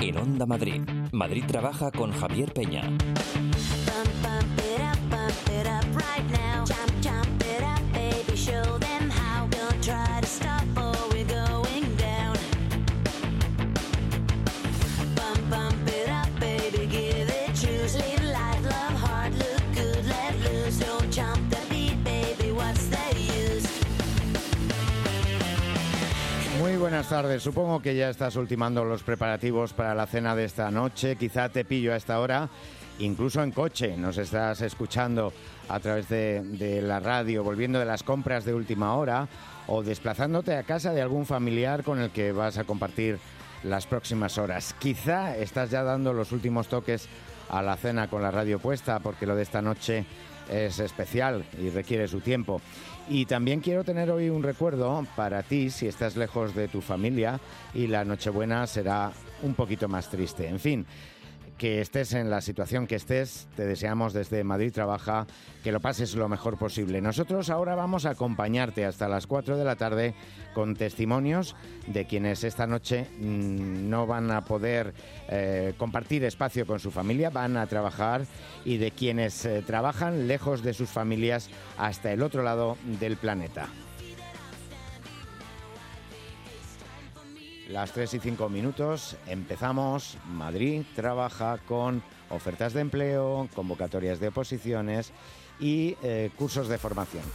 En Onda Madrid. Madrid trabaja con Javier Peña. Muy buenas tardes. Supongo que ya estás ultimando los preparativos para la cena de esta noche. Quizá te pillo a esta hora, incluso en coche. Nos estás escuchando a través de la radio, volviendo de las compras de última hora o desplazándote a casa de algún familiar con el que vas a compartir las próximas horas. Quizá estás ya dando los últimos toques a la cena con la radio puesta, porque lo de esta noche es especial y requiere su tiempo. Y también quiero tener hoy un recuerdo para ti si estás lejos de tu familia y la Nochebuena será un poquito más triste. En fin, que estés en la situación que estés, te deseamos desde Madrid Trabaja que lo pases lo mejor posible. Nosotros ahora vamos a acompañarte hasta las 4 de la tarde con testimonios de quienes esta noche no van a poder compartir espacio con su familia, van a trabajar, y de quienes trabajan lejos de sus familias hasta el otro lado del planeta. Las 3:05, empezamos. Madrid Trabaja con ofertas de empleo, convocatorias de oposiciones y cursos de formación.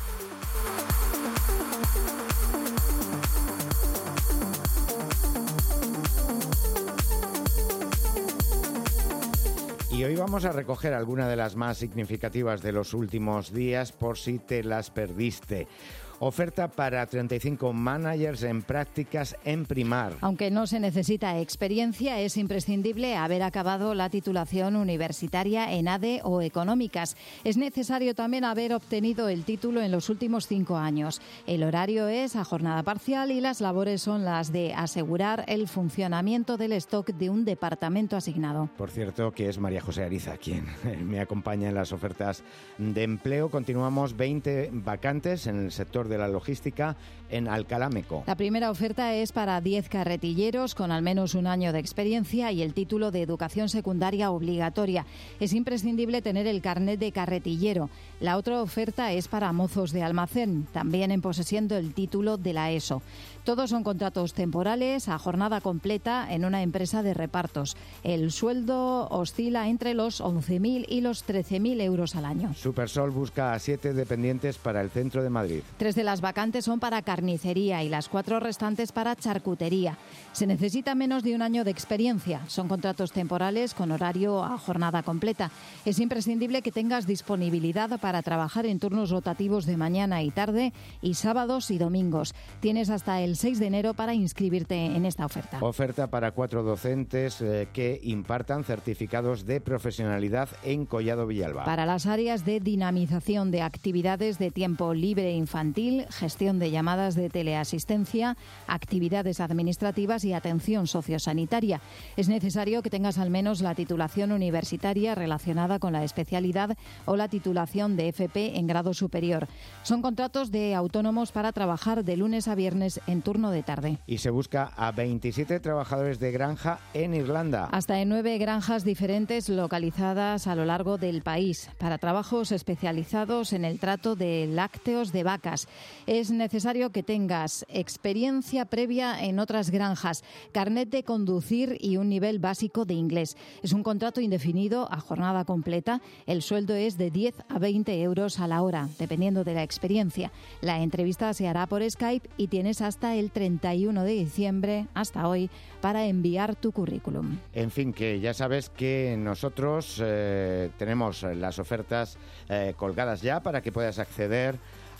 Y hoy vamos a recoger algunas de las más significativas de los últimos días por si te las perdiste. Oferta para 35 managers en prácticas en Primar. Aunque no se necesita experiencia, es imprescindible haber acabado la titulación universitaria en ADE o Económicas. Es necesario también haber obtenido el título en los últimos 5 años. El horario es a jornada parcial y las labores son las de asegurar el funcionamiento del stock de un departamento asignado. Por cierto, que es María José Ariza quien me acompaña en las ofertas de empleo. Continuamos, 20 vacantes en el sector de la logística en Alcalá Meco. La primera oferta es para 10 carretilleros con al menos un año de experiencia y el título de educación secundaria obligatoria. Es imprescindible tener el carnet de carretillero. La otra oferta es para mozos de almacén, también en posesión del título de la ESO. Todos son contratos temporales a jornada completa en una empresa de repartos. El sueldo oscila entre los 11.000 y los 13.000 euros al año. Supersol busca a 7 dependientes para el centro de Madrid. 3 de las vacantes son para carnicería y las 4 restantes para charcutería. Se necesita menos de un año de experiencia. Son contratos temporales con horario a jornada completa. Es imprescindible que tengas disponibilidad para trabajar en turnos rotativos de mañana y tarde y sábados y domingos. Tienes hasta el 6 de enero para inscribirte en esta oferta. Oferta para 4 docentes que impartan certificados de profesionalidad en Collado Villalba. Para las áreas de dinamización de actividades de tiempo libre infantil, gestión de llamadas de teleasistencia, actividades administrativas y atención sociosanitaria. Es necesario que tengas al menos la titulación universitaria relacionada con la especialidad o la titulación de FP en grado superior. Son contratos de autónomos para trabajar de lunes a viernes en turno de tarde. Y se busca a 27 trabajadores de granja en Irlanda. Hasta en 9 granjas diferentes localizadas a lo largo del país, para trabajos especializados en el trato de lácteos de vacas. Es necesario que tengas experiencia previa en otras granjas, carnet de conducir y un nivel básico de inglés. Es un contrato indefinido a jornada completa. El sueldo es de 10 a 20 euros a la hora, dependiendo de la experiencia. La entrevista se hará por Skype y tienes hasta el 31 de diciembre, hasta hoy, para enviar tu currículum. En fin, que ya sabes que nosotros tenemos las ofertas colgadas ya para que puedas acceder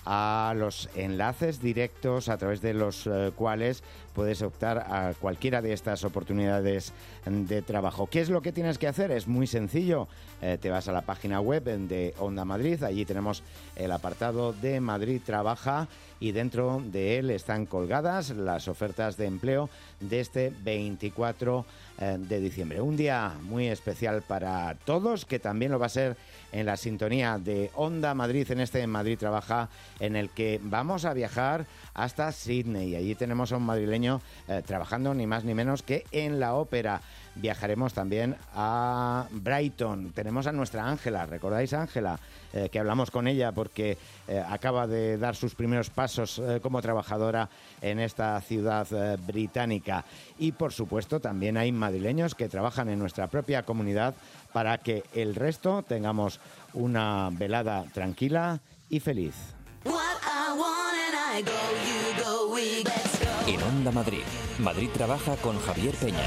a los enlaces directos a través de los cuales puedes optar a cualquiera de estas oportunidades de trabajo. ¿Qué es lo que tienes que hacer? Es muy sencillo. Te vas a la página web de Onda Madrid, allí tenemos el apartado de Madrid Trabaja y dentro de él están colgadas las ofertas de empleo de este 24 de diciembre. Un día muy especial para todos, que también lo va a ser en la sintonía de Onda Madrid en este Madrid Trabaja en el que vamos a viajar hasta Sydney. Allí tenemos a un madrileño trabajando ni más ni menos que en la ópera. Viajaremos también a Brighton. Tenemos a nuestra Ángela, ¿recordáis a Ángela? Que hablamos con ella porque acaba de dar sus primeros pasos como trabajadora en esta ciudad británica. Y por supuesto también hay madrileños que trabajan en nuestra propia comunidad para que el resto tengamos una velada tranquila y feliz. En Onda Madrid, Madrid trabaja con Javier Peña.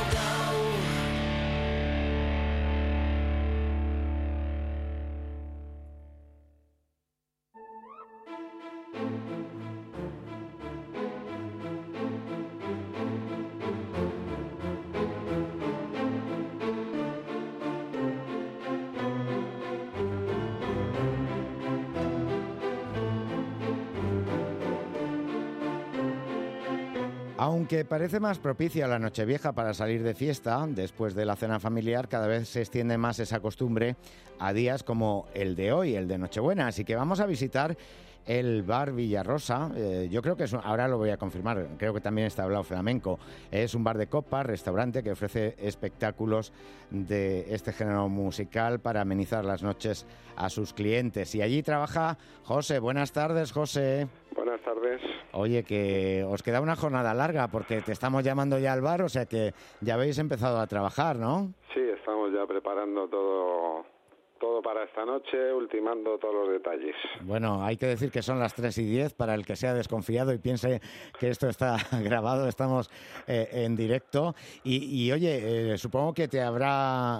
Aunque parece más propicia la Nochevieja para salir de fiesta, después de la cena familiar, cada vez se extiende más esa costumbre a días como el de hoy, el de Nochebuena. Así que vamos a visitar el bar Villarrosa. Yo creo que ahora lo voy a confirmar, creo que también está hablado flamenco. Es un bar de copas, restaurante que ofrece espectáculos de este género musical para amenizar las noches a sus clientes. Y allí trabaja José. Buenas tardes, José. Buenas tardes. Oye, que os queda una jornada larga porque te estamos llamando ya al bar, o sea que ya habéis empezado a trabajar, ¿no? Sí, estamos ya preparando todo para esta noche, ultimando todos los detalles. Bueno, hay que decir que son las 3:10 para el que sea desconfiado y piense que esto está grabado, estamos en directo. Y oye, supongo que te habrá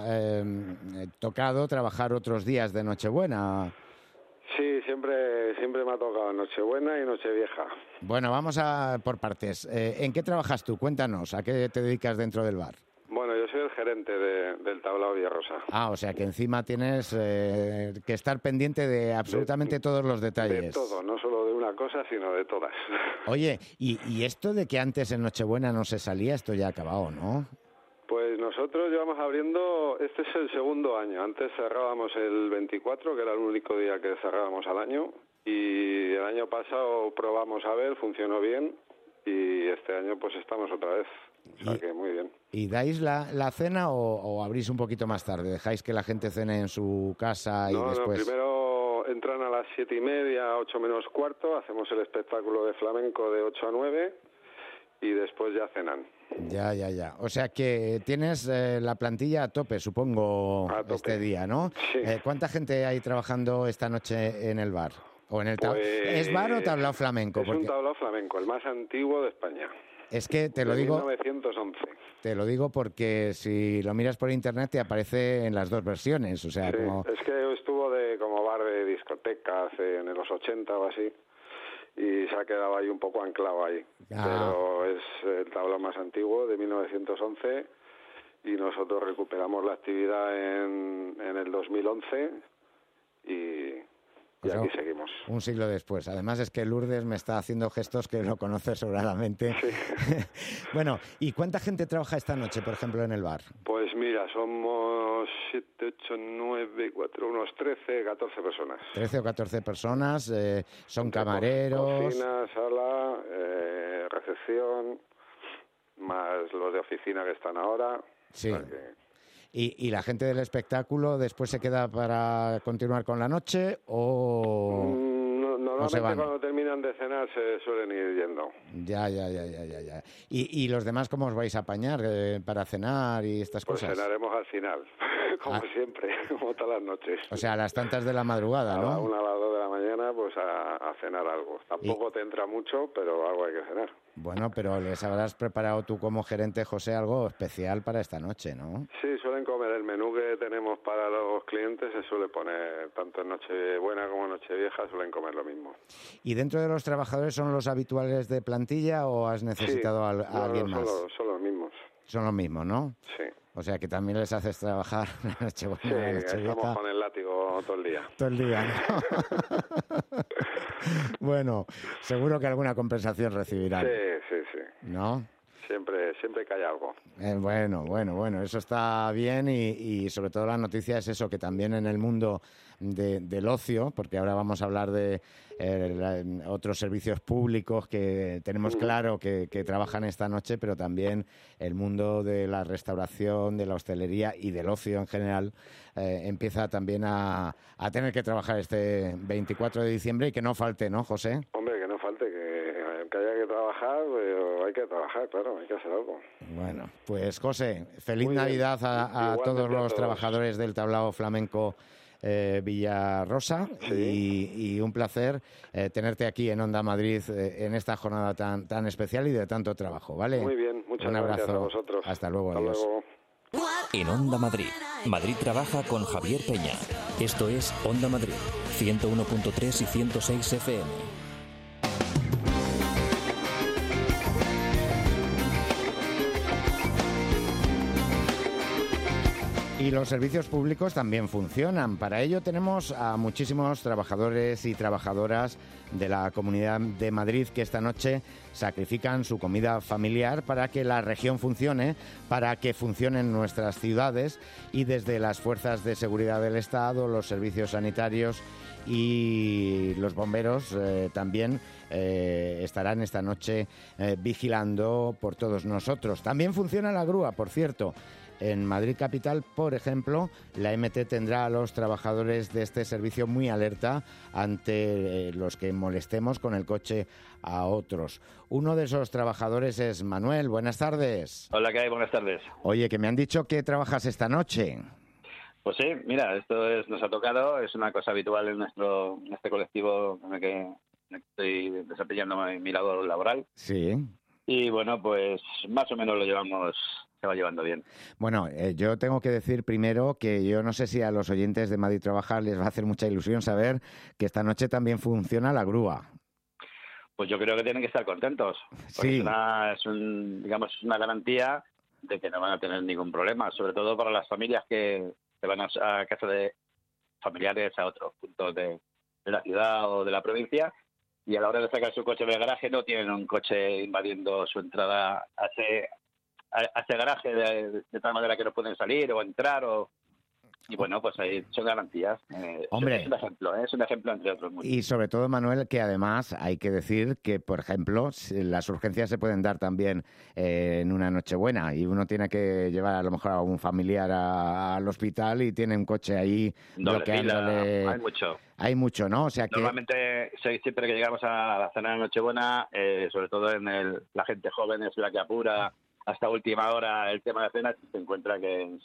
tocado trabajar otros días de Nochebuena. Sí, siempre me ha tocado Nochebuena y Nochevieja. Bueno, vamos por partes. ¿En qué trabajas tú? Cuéntanos, ¿a qué te dedicas dentro del bar? Bueno, yo soy el gerente del Tablao Villarrosa. Ah, o sea que encima tienes que estar pendiente de absolutamente todos los detalles. De todo, no solo de una cosa, sino de todas. Oye, y esto de que antes en Nochebuena no se salía, esto ya ha acabado, ¿no? Pues nosotros llevamos abriendo, este es el segundo año. Antes cerrábamos el 24, que era el único día que cerrábamos al año. Y el año pasado probamos a ver, funcionó bien. Y este año pues estamos otra vez. O sea que muy bien. ¿Y dais la cena o abrís un poquito más tarde? ¿Dejáis que la gente cene en su casa y después...? No, primero entran a las 7:30, 8 menos cuarto, hacemos el espectáculo de flamenco de 8 a 9 y después ya cenan. Ya. O sea que tienes la plantilla a tope, supongo, a tope. Este día, ¿no? Sí. ¿Cuánta gente hay trabajando esta noche en el bar? ¿O en el ¿Es bar o tablao flamenco? Es un tablao flamenco, el más antiguo de España. Es que te lo digo... 1911. Te lo digo porque si lo miras por internet te aparece en las dos versiones, o sea, sí, como... es que estuvo como bar de discoteca en los 80 o así, y se ha quedado ahí un poco anclado ahí. Pero es el tablao más antiguo, de 1911, y nosotros recuperamos la actividad en el 2011 y aquí seguimos. Un siglo después. Además es que Lourdes me está haciendo gestos que lo conoce sobradamente. Sí. Bueno, ¿y cuánta gente trabaja esta noche, por ejemplo, en el bar? Pues mira, somos 7, 8, 9, 4, unos 13, 14 personas. 13 o 14 personas, son camareros... Cocina, sala, recepción, más los de oficina que están ahora. Sí. O sea que... ¿Y la gente del espectáculo después se queda para continuar con la noche o...? Normalmente cuando terminan de cenar se suelen ir yendo. Ya. ¿Y los demás cómo os vais a apañar para cenar y estas cosas? Pues cenaremos al final, como siempre, como todas las noches. O sea, a las tantas de la madrugada, ¿no? A la 1, a las 2 de la mañana, pues a cenar algo. Tampoco te entra mucho, pero algo hay que cenar. Bueno, pero les habrás preparado tú como gerente, José, algo especial para esta noche, ¿no? Sí, suelen comer el menú que tenemos para los clientes, se suele poner tanto en Nochebuena como en Nochevieja, suelen comer lo mismo. ¿Y dentro de los trabajadores son los habituales de plantilla o has necesitado a alguien más? Son los mismos. Son los mismos, ¿no? Sí. O sea, que también les haces trabajar la Nochebuena, sí, la Nochevieja. Estamos con el látigo todo el día. Todo el día, ¿no? Bueno, seguro que alguna compensación recibirán. Sí. ¿No? Siempre que hay algo. Bueno, eso está bien y sobre todo la noticia es eso, que también en el mundo del ocio, porque ahora vamos a hablar de otros servicios públicos que tenemos claro que trabajan esta noche, pero también el mundo de la restauración, de la hostelería y del ocio en general empieza también a tener que trabajar este 24 de diciembre y que no falte, ¿no, José? Hombre, que no falte, que haya que trabajar, pero hay que trabajar, claro, hay que hacer algo. Bueno, pues José, feliz Muy bien. Navidad a todos los todos. trabajadores del tablao flamenco Villarrosa y un placer tenerte aquí en Onda Madrid en esta jornada tan especial y de tanto trabajo, ¿vale? Muy bien, muchas un abrazo. gracias a vosotros. Hasta luego, Hasta adiós. luego. En Onda Madrid, Madrid trabaja con Javier Peña. Esto es Onda Madrid, 101.3 y 106 FM. Y los servicios públicos también funcionan. Para ello tenemos a muchísimos trabajadores y trabajadoras de la Comunidad de Madrid que esta noche sacrifican su comida familiar para que la región funcione, para que funcionen nuestras ciudades, y desde las fuerzas de seguridad del Estado, los servicios sanitarios y los bomberos también estarán esta noche vigilando por todos nosotros. También funciona la grúa, por cierto. En Madrid Capital, por ejemplo, la MT tendrá a los trabajadores de este servicio muy alerta ante los que molestemos con el coche a otros. Uno de esos trabajadores es Manuel. Buenas tardes. Hola, ¿qué hay? Buenas tardes. Oye, que me han dicho que trabajas esta noche. Pues sí, mira, nos ha tocado, es una cosa habitual en este colectivo en el que estoy desempeñando mi labor laboral. Sí. Y bueno, pues más o menos se va llevando bien. Bueno, yo tengo que decir primero que yo no sé si a los oyentes de Madrid Trabajar les va a hacer mucha ilusión saber que esta noche también funciona la grúa. Pues yo creo que tienen que estar contentos. Sí. Es una garantía de que no van a tener ningún problema, sobre todo para las familias que van a casa de familiares a otros puntos de la ciudad o de la provincia, y a la hora de sacar su coche del garaje no tienen un coche invadiendo su entrada a ese garaje de tal manera que no pueden salir o entrar y bueno, pues ahí son garantías. Hombre, es un ejemplo entre otros muchos. Y sobre todo, Manuel, que además hay que decir que, por ejemplo, las urgencias se pueden dar también en una Nochebuena y uno tiene que llevar a lo mejor a un familiar al hospital y tiene un coche ahí bloqueándole. Hay mucho, ¿no? O sea que normalmente siempre que llegamos a la cena de Nochebuena, sobre todo la gente joven es la que apura hasta última hora el tema de cena, se encuentra que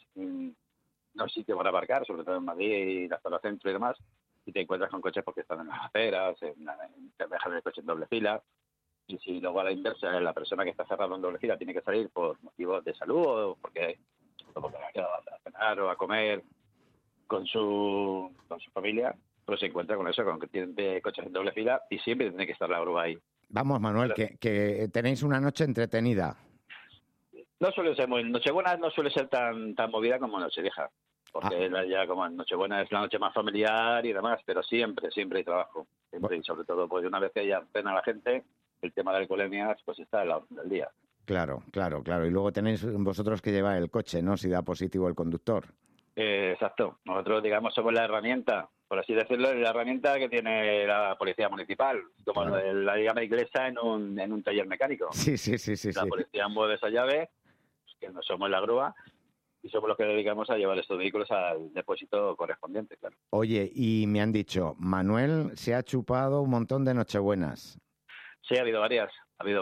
no hay sitio para aparcar, sobre todo en Madrid y la zona centro y demás, y te encuentras con coches porque están en las aceras, te dejan el coche en doble fila, y si luego a la inversa la persona que está cerrada en doble fila tiene que salir por motivos de salud o porque ha quedado a cenar o a comer con su familia, pues se encuentra con eso, con que tiene coches en doble fila y siempre tiene que estar la grúa ahí. Vamos, Manuel, que tenéis una noche entretenida. No suele ser Nochebuena no suele ser tan movida como Nochevieja, porque ya como Nochebuena es la noche más familiar y demás, pero siempre hay trabajo. Siempre, y sobre todo, pues una vez que ya cena la gente, el tema de alcoholemias pues está a la orden del día. Claro. Y luego tenéis vosotros que llevar el coche, ¿no? Si da positivo el conductor. Exacto. Nosotros, digamos, somos la herramienta, por así decirlo, la herramienta que tiene la policía municipal, como la llave inglesa en un taller mecánico. Sí. La policía mueve esa llave, que no somos la grúa, y somos los que dedicamos a llevar estos vehículos al depósito correspondiente, claro. Oye, y me han dicho, Manuel se ha chupado un montón de Nochebuenas. Sí, ha habido varias.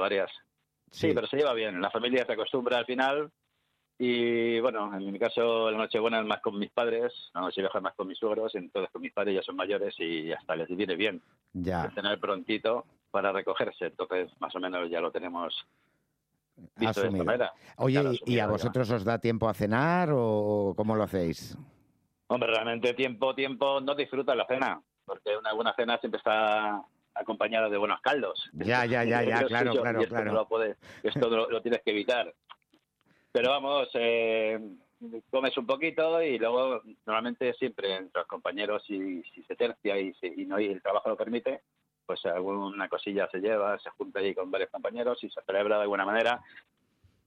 Sí, pero se lleva bien. La familia se acostumbra al final y, bueno, en mi caso la Nochebuena es más con mis padres, la Nochevieja es más con mis suegros, entonces con mis padres ya son mayores y hasta les viene bien tener prontito para recogerse. Entonces, más o menos ya lo tenemos visto de esta manera. Oye, ¿y a vosotros os da tiempo a cenar o cómo lo hacéis? Hombre, realmente tiempo no disfrutas la cena, porque una buena cena siempre está acompañada de buenos caldos. Ya, claro. Esto lo tienes que evitar. Pero vamos, comes un poquito y luego normalmente siempre entre los compañeros, si se tercia y el trabajo lo permite, pues alguna cosilla se lleva, se junta ahí con varios compañeros y se celebra de alguna manera.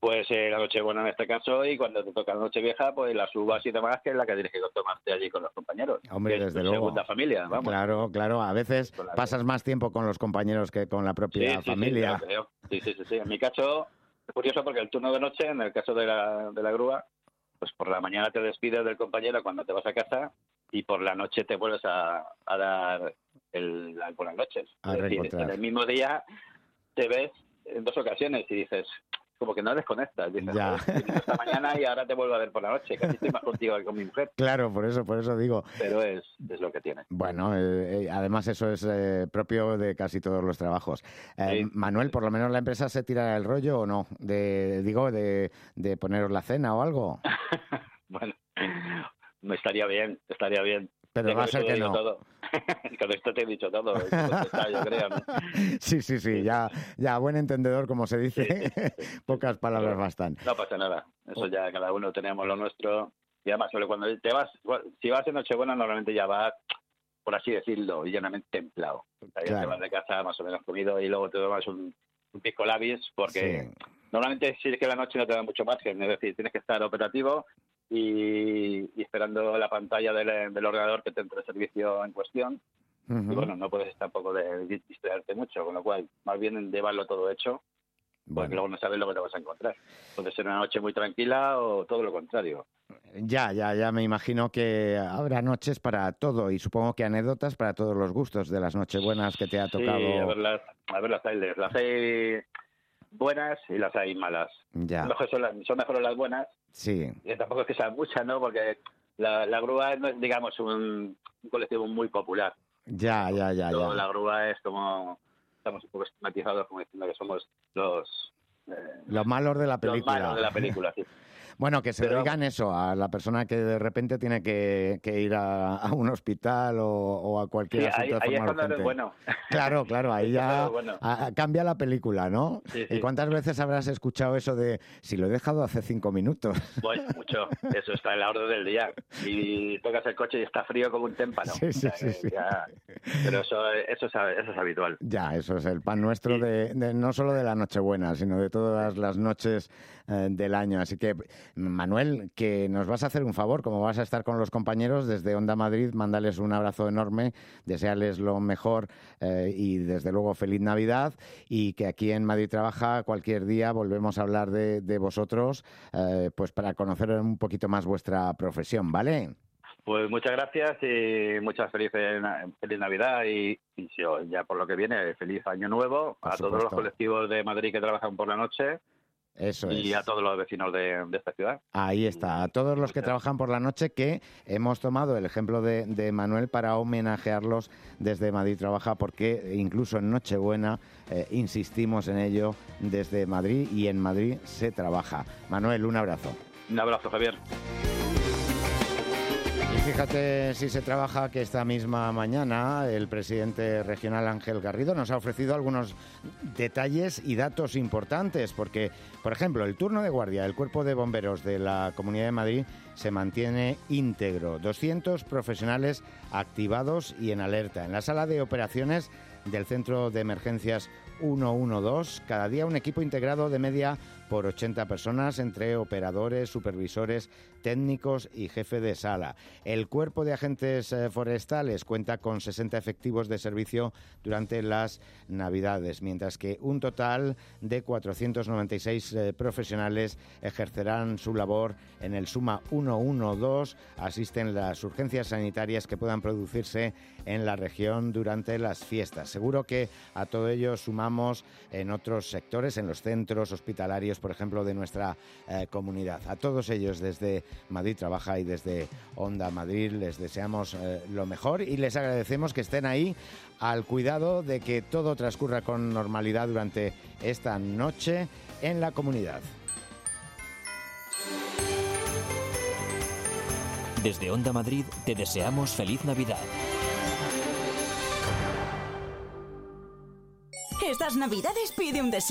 Pues la Nochebuena en este caso, y cuando te toca la Nochevieja, pues las uvas y demás, que es la que tienes que tomarte allí con los compañeros. Hombre, que desde es tu luego. segunda familia, vamos. Claro. A veces pasas más tiempo con los compañeros que con la propia familia. Sí, creo. Sí. En mi caso, es curioso porque el turno de noche, en el caso de la grúa, pues por la mañana te despides del compañero cuando te vas a casa y por la noche te vuelves a dar las buenas noches. A es decir, reencontrar. en el mismo día te ves en 2 ocasiones y dices, como que no desconectas. Dices, Ya. esta mañana y ahora te vuelvo a ver por la noche. Casi estoy más contigo que con mi mujer. Claro, por eso digo. Pero es lo que tiene. Bueno, además eso es propio de casi todos los trabajos. Sí. Manuel, ¿por lo menos la empresa se tira el rollo o no? De poneros la cena o algo. Bueno, me estaría bien. Pero Ya va a con ser esto que te he no. dicho todo. Con esto te he dicho todo. Yo creo, ¿no? Sí, ya, buen entendedor, como se dice. Sí. Pocas palabras bastan. No pasa nada. Eso ya cada uno tenemos lo nuestro. Y además, solo cuando te vas, si vas en Nochebuena, normalmente ya vas, por así decirlo, llanamente templado. O sea, ya Claro. te vas de casa más o menos comido y luego te tomas un pisco labis, porque Sí. normalmente sí es que la noche no te da mucho margen. Es decir, tienes que estar operativo y esperando la pantalla del ordenador que te entre el servicio en cuestión. Ujú. Y bueno, no puedes tampoco distraerte mucho, con lo cual, más bien llevarlo todo hecho, porque Bueno. luego no sabes lo que te vas a encontrar. Puede ser una noche muy tranquila o todo lo contrario. Ya me imagino que habrá noches para todo y supongo que anécdotas para todos los gustos de las nochebuenas que te ha tocado. Sí, a ver las hay buenas y las hay malas. Ya. Son mejores las buenas, Sí, y tampoco es que sean muchas, ¿no? Porque la grúa no es, digamos, un colectivo muy popular. ya. La grúa es como, estamos un poco estigmatizados como diciendo que somos los malos de la película. malos de la película, sí. Bueno, que se Pero- digan eso a la persona que de repente tiene que ir a un hospital o a cualquier Sí, asunto de ahí es forma cuando urgente. eres bueno. Claro, ahí Ahí es ya cuando eres bueno. cambia la película, ¿no? Sí. ¿Y cuántas veces habrás escuchado eso de si lo he dejado hace 5 minutos? Bueno, mucho. Eso está en la orden del día. Y tocas el coche y está frío como un témpano. Sí. O sea, que ya- Pero eso es habitual. Ya, eso es el pan nuestro de no solo de la Nochebuena, sino de todas las noches del año. Así que, Manuel, que nos vas a hacer un favor, como vas a estar con los compañeros desde Onda Madrid, mándales un abrazo enorme, desearles lo mejor y desde luego feliz Navidad, y que aquí en Madrid Trabaja cualquier día volvemos a hablar de vosotros, pues para conocer un poquito más vuestra profesión, ¿vale? Pues muchas gracias y muchas feliz Navidad y ya por lo que viene, feliz Año Nuevo Por a todos los supuesto. colectivos de Madrid que trabajan por la noche Eso y es. a todos los vecinos de esta ciudad. Ahí está, a todos los que trabajan por la noche, que hemos tomado el ejemplo de Manuel para homenajearlos desde Madrid Trabaja, porque incluso en Nochebuena insistimos en ello desde Madrid, y en Madrid se trabaja. Manuel, un abrazo. Un abrazo, Javier. Y fíjate si se trabaja que esta misma mañana el presidente regional Ángel Garrido nos ha ofrecido algunos detalles y datos importantes, porque, por ejemplo, el turno de guardia del Cuerpo de Bomberos de la Comunidad de Madrid se mantiene íntegro. 200 profesionales activados y en alerta. En la sala de operaciones del Centro de Emergencias 112, cada día un equipo integrado de media por 80 personas, entre operadores, supervisores, técnicos y jefe de sala. El Cuerpo de Agentes Forestales cuenta con 60 efectivos de servicio durante las Navidades, mientras que un total de 496 profesionales ejercerán su labor en el SUMA 112. Asisten las urgencias sanitarias que puedan producirse en la región durante las fiestas. Seguro que a todo ello sumamos en otros sectores, en los centros hospitalarios, por ejemplo, de nuestra comunidad. A todos ellos desde Madrid Trabaja y desde Onda Madrid les deseamos lo mejor y les agradecemos que estén ahí al cuidado de que todo transcurra con normalidad durante esta noche en la comunidad. Desde Onda Madrid te deseamos feliz Navidad. Estas Navidades pide un deseo.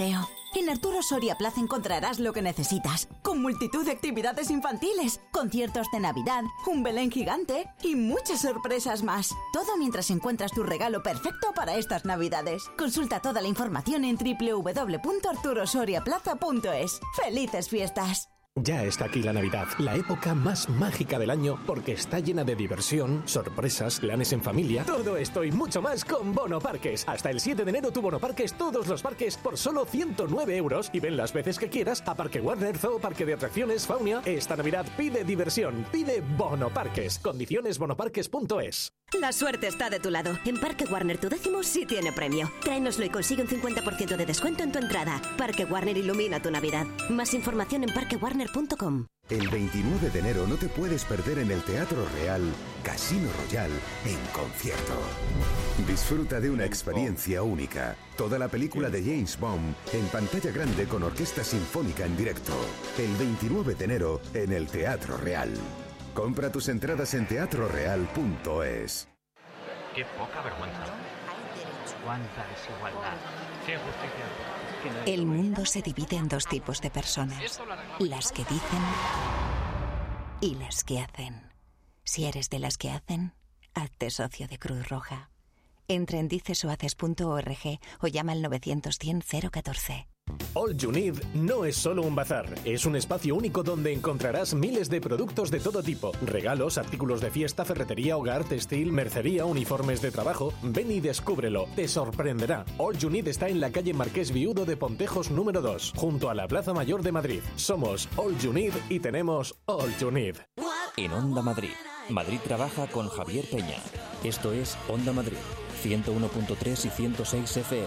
En Arturo Soria Plaza encontrarás lo que necesitas, con multitud de actividades infantiles, conciertos de Navidad, un Belén gigante y muchas sorpresas más. Todo mientras encuentras tu regalo perfecto para estas Navidades. Consulta toda la información en www.arturosoriaplaza.es. ¡Felices fiestas! Ya está aquí la Navidad, la época más mágica del año porque está llena de diversión, sorpresas, planes en familia, todo esto y mucho más con Bono Parques. Hasta el 7 de enero tu Bono Parques, todos los parques por solo 109 euros y ven las veces que quieras a Parque Warner, Zoo, Parque de Atracciones, Faunia. Esta Navidad pide diversión, pide Bono Parques. Condiciones bonoparques.es. La suerte está de tu lado. En Parque Warner tu 10º sí tiene premio. Tráenoslo y consigue un 50% de descuento en tu entrada. Parque Warner ilumina tu Navidad. Más información en parquewarner.com. El 29 de enero no te puedes perder en el Teatro Real Casino Royal en concierto. Disfruta de una experiencia única. Toda la película de James Bond en pantalla grande con orquesta sinfónica en directo. El 29 de enero en el Teatro Real. Compra tus entradas en teatroreal.es. Qué poca vergüenza. Cuánta desigualdad. Qué justicia. El mundo se divide en dos tipos de personas. Las que dicen y las que hacen. Si eres de las que hacen, hazte socio de Cruz Roja. Entra en dicesohaces.org o llama al 900-100-014. All You Need no es solo un bazar, es un espacio único donde encontrarás miles de productos de todo tipo, regalos, artículos de fiesta, ferretería, hogar, textil, mercería, uniformes de trabajo. Ven y descúbrelo, te sorprenderá. All You Need está en la calle Marqués Viudo de Pontejos número 2, junto a la Plaza Mayor de Madrid. Somos All You Need y tenemos All You Need. En Onda Madrid, Madrid trabaja con Javier Peña. Esto es Onda Madrid, 101.3 y 106 FM.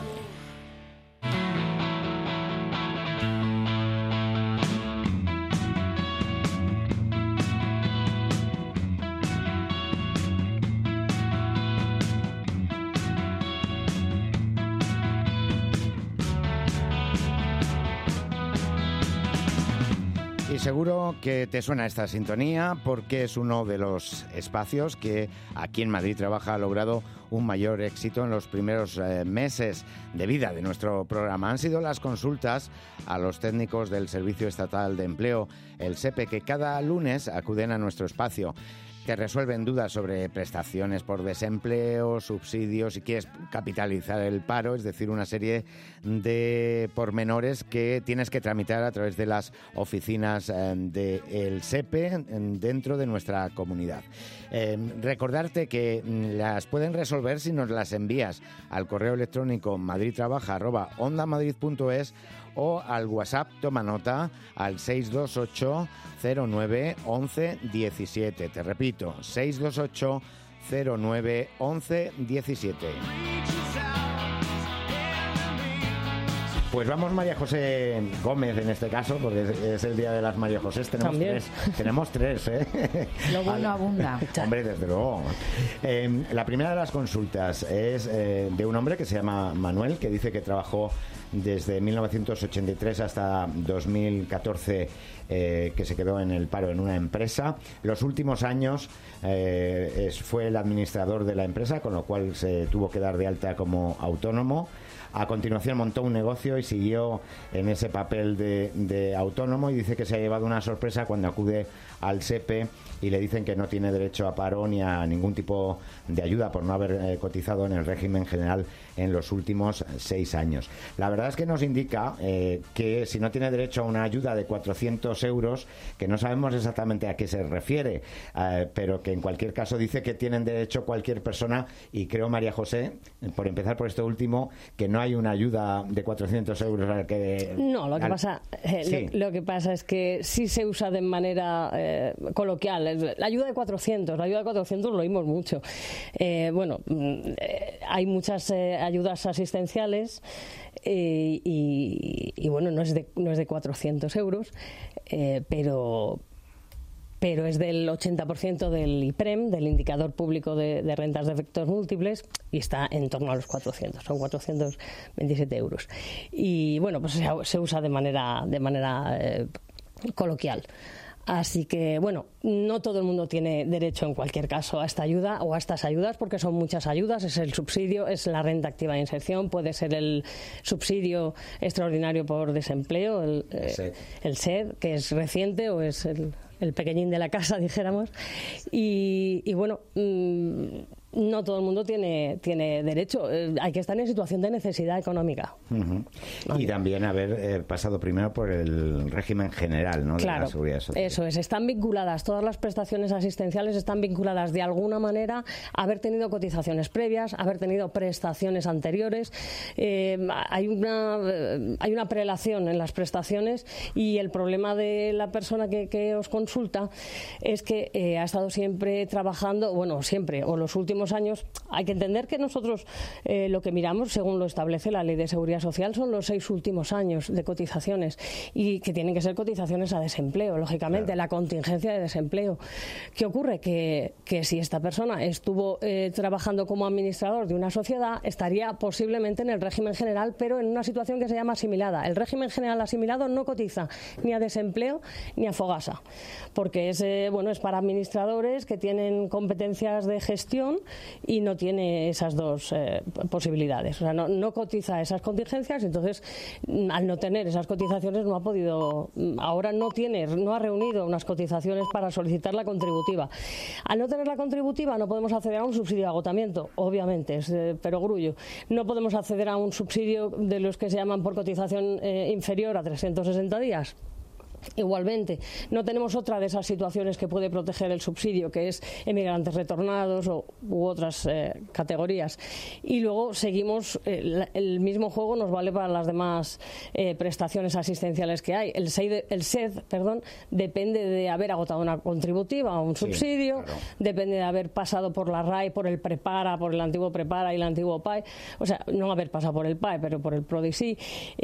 Y seguro que te suena esta sintonía porque es uno de los espacios que aquí en Madrid Trabaja ha logrado un mayor éxito en los primeros meses de vida de nuestro programa. Han sido las consultas a los técnicos del Servicio Estatal de Empleo, el SEPE, que cada lunes acuden a nuestro espacio. Te resuelven dudas sobre prestaciones por desempleo, subsidios, si quieres capitalizar el paro, es decir, una serie de pormenores que tienes que tramitar a través de las oficinas del SEPE dentro de nuestra comunidad. Recordarte que las pueden resolver si nos las envías al correo electrónico madridtrabaja@ondamadrid.es o al WhatsApp, toma nota, al 628 09 11 17. Te repito, 628 09 11 17. Pues vamos, María José Gómez, en este caso, porque es el día de las María José. Tenemos tres, ¿eh? Lo bueno abunda. Hombre, desde luego. La primera de las consultas es de un hombre que se llama Manuel, que dice que trabajó desde 1983 hasta 2014, que se quedó en el paro en una empresa. Los últimos años fue el administrador de la empresa, con lo cual se tuvo que dar de alta como autónomo. A continuación montó un negocio y siguió en ese papel de autónomo, y dice que se ha llevado una sorpresa cuando acude al SEPE y le dicen que no tiene derecho a paro ni a ningún tipo de ayuda por no haber cotizado en el régimen general en los últimos 6 años. La verdad es que nos indica que si no tiene derecho a una ayuda de 400 euros, que no sabemos exactamente a qué se refiere, pero que en cualquier caso dice que tienen derecho cualquier persona, y creo, María José, por empezar por esto último, que no hay una ayuda de 400 euros al que... No, lo que pasa es que sí se usa de manera coloquial. La ayuda de 400 lo oímos mucho. Hay muchas ayudas asistenciales y bueno, no es de 400 euros, pero es del 80% del IPREM, del Indicador Público de Rentas de Efectos Múltiples, y está en torno a los 400, son 427 euros. Y bueno, pues se usa de manera coloquial. Así que, bueno, no todo el mundo tiene derecho en cualquier caso a esta ayuda o a estas ayudas, porque son muchas ayudas. Es el subsidio, es la renta activa de inserción, puede ser el subsidio extraordinario por desempleo, el SED, que es reciente, o es el pequeñín de la casa, dijéramos. Y bueno, no todo el mundo tiene derecho. Hay que estar en situación de necesidad económica. Y también haber pasado primero por el régimen general, ¿no? Claro, de la Seguridad Social. Eso es. Están vinculadas, todas las prestaciones asistenciales están vinculadas de alguna manera a haber tenido cotizaciones previas, a haber tenido prestaciones anteriores. Hay una prelación en las prestaciones, y el problema de la persona que os consulta es que ha estado siempre trabajando, bueno, siempre, o los últimos años. Hay que entender que nosotros lo que miramos, según lo establece la Ley de Seguridad Social, son los 6 últimos años de cotizaciones, y que tienen que ser cotizaciones a desempleo, lógicamente, claro. La contingencia de desempleo. ¿Qué ocurre? Que si esta persona estuvo trabajando como administrador de una sociedad, estaría posiblemente en el régimen general, pero en una situación que se llama asimilada. El régimen general asimilado no cotiza ni a desempleo ni a Fogasa, porque es para administradores que tienen competencias de gestión y no tiene esas dos posibilidades. O sea, no cotiza esas contingencias, entonces al no tener esas cotizaciones no ha podido, ahora no ha reunido unas cotizaciones para solicitar la contributiva. Al no tener la contributiva no podemos acceder a un subsidio de agotamiento, obviamente, es perogrullo. No podemos acceder a un subsidio de los que se llaman por cotización inferior a 360 días. Igualmente, no tenemos otra de esas situaciones que puede proteger el subsidio, que es emigrantes retornados u otras categorías. Y luego seguimos, el mismo juego nos vale para las demás prestaciones asistenciales que hay. El SED, depende de haber agotado una contributiva o un subsidio, sí, claro. Depende de haber pasado por la RAI, por el Prepara, por el antiguo Prepara y el antiguo PAE. O sea, no haber pasado por el PAE, pero por el PRODI sí.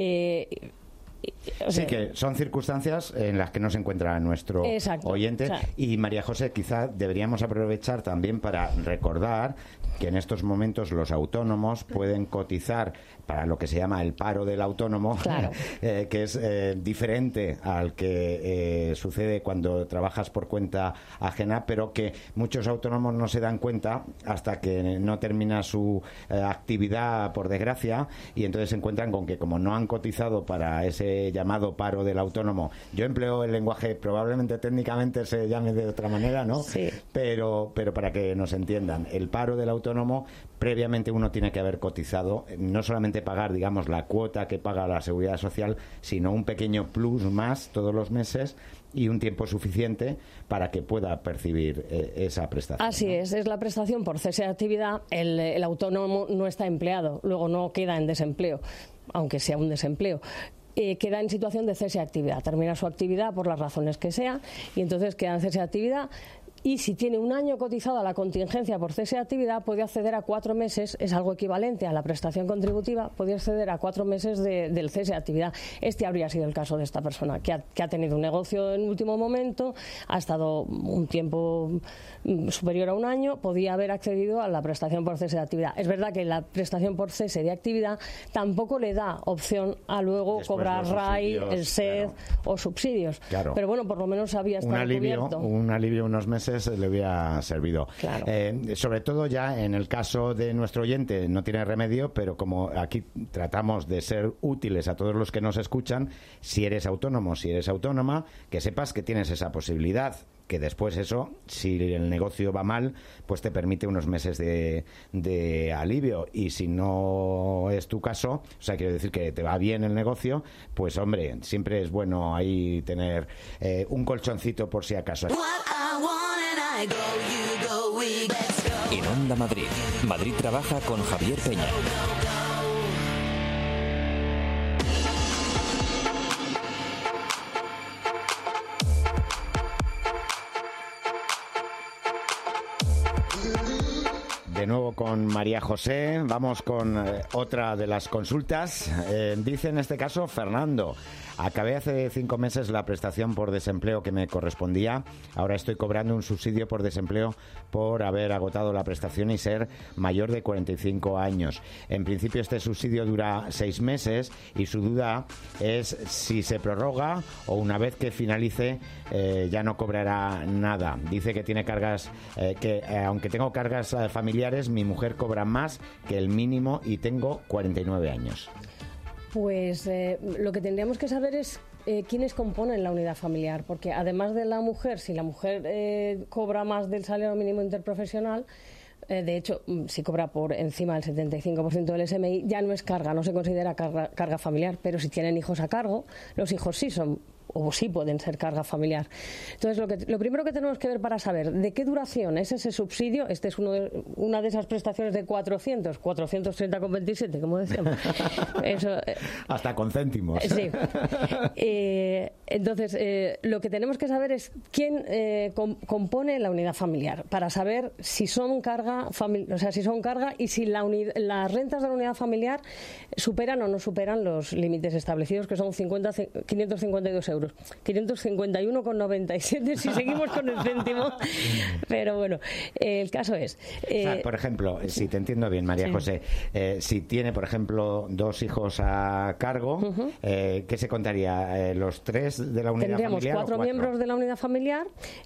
Sí, que son circunstancias en las que no se encuentra nuestro oyente. Claro. Y María José, quizá deberíamos aprovechar también para recordar que en estos momentos los autónomos pueden cotizar para lo que se llama el paro del autónomo, claro. Que es diferente al que sucede cuando trabajas por cuenta ajena, pero que muchos autónomos no se dan cuenta hasta que no termina su actividad, por desgracia, y entonces se encuentran con que, como no han cotizado para ese llamado paro del autónomo, yo empleo el lenguaje, probablemente técnicamente se llame de otra manera, ¿no? Sí. Pero para que nos entiendan, el paro del autónomo, previamente uno tiene que haber cotizado, no solamente pagar, digamos, la cuota que paga la Seguridad Social, sino un pequeño plus más todos los meses y un tiempo suficiente para que pueda percibir esa prestación. Así, ¿no? Es la prestación por cese de actividad. El autónomo no está empleado, luego no queda en desempleo, aunque sea un desempleo. Queda en situación de cese de actividad, termina su actividad por las razones que sea, y entonces queda en cese de actividad. Y si tiene un año cotizado a la contingencia por cese de actividad, puede acceder a 4 meses, es algo equivalente a la prestación contributiva, puede acceder a 4 meses del cese de actividad. Este habría sido el caso de esta persona, que ha tenido un negocio en último momento, ha estado un tiempo superior a un año, podía haber accedido a la prestación por cese de actividad. Es verdad que la prestación por cese de actividad tampoco le da opción a luego después cobrar RAI, el SED, claro, o subsidios. Claro. Pero bueno, por lo menos había estado cubierto. Un alivio unos meses le hubiera servido. Claro. Sobre todo ya en el caso de nuestro oyente no tiene remedio, pero como aquí tratamos de ser útiles a todos los que nos escuchan, si eres autónomo, si eres autónoma, que sepas que tienes esa posibilidad, que después eso, si el negocio va mal, pues te permite unos meses de alivio, y si no es tu caso, o sea, quiero decir que te va bien el negocio, pues hombre, siempre es bueno ahí tener un colchoncito por si acaso. En Onda Madrid, Madrid trabaja con Javier Peña. De nuevo con María José, vamos con otra de las consultas. Dice en este caso Fernando: Acabé hace 5 meses la prestación por desempleo que me correspondía. Ahora estoy cobrando un subsidio por desempleo por haber agotado la prestación y ser mayor de 45 años. En principio este subsidio dura 6 meses y su duda es si se prorroga o una vez que finalice ya no cobrará nada. Dice que tiene cargas, aunque tengo cargas familiares, mi mujer cobra más que el mínimo y tengo 49 años. Pues lo que tendríamos que saber es quiénes componen la unidad familiar, porque además de la mujer, si la mujer cobra más del salario mínimo interprofesional, de hecho, si cobra por encima del 75% del SMI, ya no es carga, no se considera carga familiar, pero si tienen hijos a cargo, los hijos sí son o sí pueden ser carga familiar. Entonces, lo primero que tenemos que ver para saber de qué duración es ese subsidio, este es una de esas prestaciones de 430,27, como decíamos. Eso, hasta con céntimos. Sí. Entonces, lo que tenemos que saber es quién compone la unidad familiar, para saber si son carga, y si las rentas de la unidad familiar superan o no superan los límites establecidos, que son 552 euros. 551,97 si seguimos con el céntimo. Pero bueno, el caso es... por ejemplo, si te entiendo bien, María José, si tiene, por ejemplo, 2 hijos a cargo, ¿qué se contaría? ¿Los 3 de la unidad familiar? Tendríamos 4 miembros de la unidad familiar.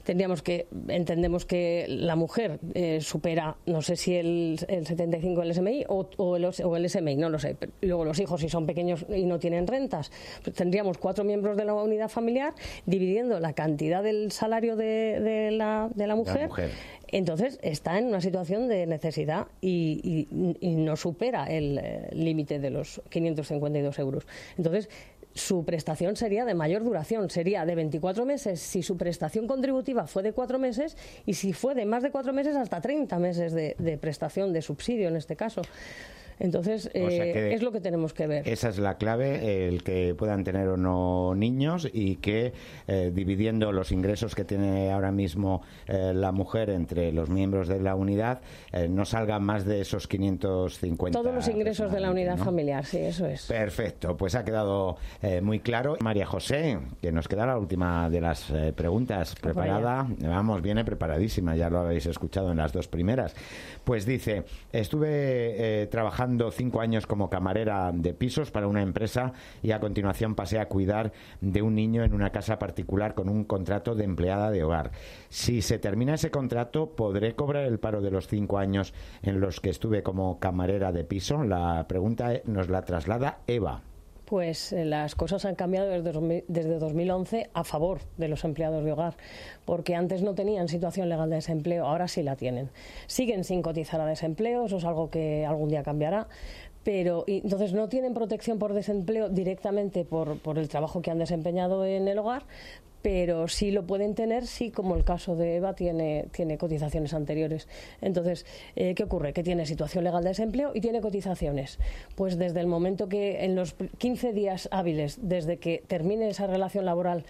Entendemos que la mujer supera, no sé si el 75 del SMI o el SMI, no lo sé. Luego los hijos, si son pequeños y no tienen rentas, pues tendríamos 4 miembros de la unidad familiar dividiendo la cantidad del salario de la mujer. Entonces está en una situación de necesidad y no supera el límite de los 552 euros. Entonces su prestación sería de mayor duración, sería de 24 meses si su prestación contributiva fue de 4 meses y si fue de más de 4 meses hasta 30 meses de prestación, de subsidio en este caso. Entonces, es lo que tenemos que ver. Esa es la clave, el que puedan tener o no niños y que dividiendo los ingresos que tiene ahora mismo la mujer entre los miembros de la unidad, no salgan más de esos 550. Todos los ingresos de la unidad familiar, sí, eso es. Perfecto, pues ha quedado muy claro. María José, que nos queda la última de las preguntas. ¿Preparada? Vamos, viene preparadísima, ya lo habéis escuchado en las 2 primeras. Pues dice, estuve trabajando 5 años como camarera de pisos para una empresa y a continuación pasé a cuidar de un niño en una casa particular con un contrato de empleada de hogar. Si se termina ese contrato, ¿podré cobrar el paro de los 5 años en los que estuve como camarera de piso? La pregunta nos la traslada Eva. Pues las cosas han cambiado desde 2011 a favor de los empleados de hogar, porque antes no tenían situación legal de desempleo, ahora sí la tienen. Siguen sin cotizar a desempleo, eso es algo que algún día cambiará, pero entonces no tienen protección por desempleo directamente por el trabajo que han desempeñado en el hogar, pero sí lo pueden tener si, como el caso de Eva, tiene cotizaciones anteriores. Entonces, ¿qué ocurre? Que tiene situación legal de desempleo y tiene cotizaciones. Pues desde el momento que, en los 15 días hábiles, desde que termine esa relación laboral,